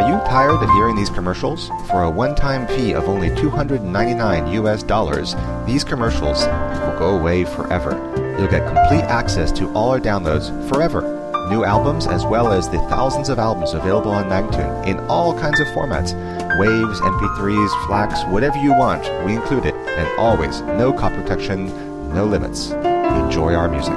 Are you tired of hearing these commercials? For a one-time fee of only $299 US, these commercials will go away forever. You'll get complete access to all our downloads forever. New albums as well as the thousands of albums available on Magnatune in all kinds of formats. Waves, MP3s, FLACs, whatever you want, we include it. And always, no copy protection, no limits. Enjoy our music.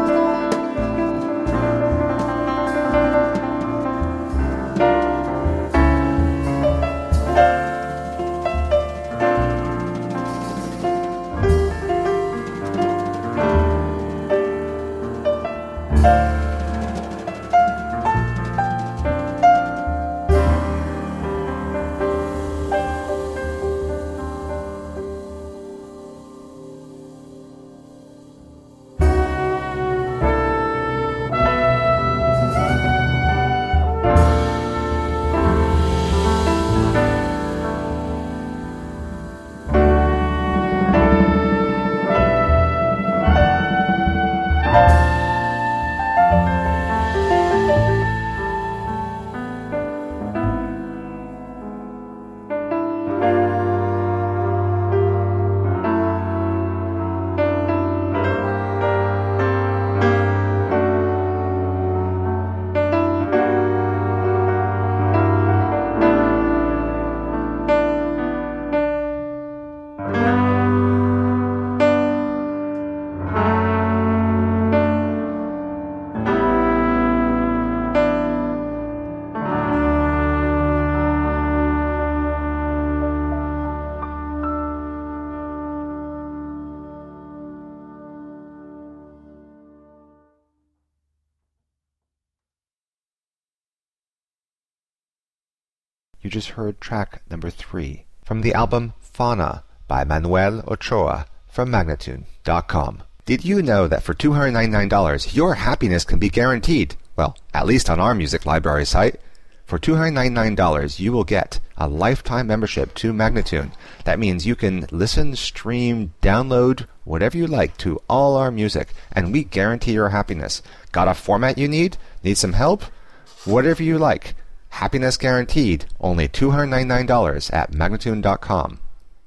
You just heard track number 3 from the album Fauna by Manuel Ochoa from Magnatune.com. Did you know that for $299 your happiness can be guaranteed? Well, at least on our music library site. For $299 you will get a lifetime membership to Magnatune. That means you can listen, stream, download, whatever you like to all our music, and we guarantee your happiness. Got a format you need? Need some help? Whatever you like. Happiness guaranteed, only $299 at Magnatune.com.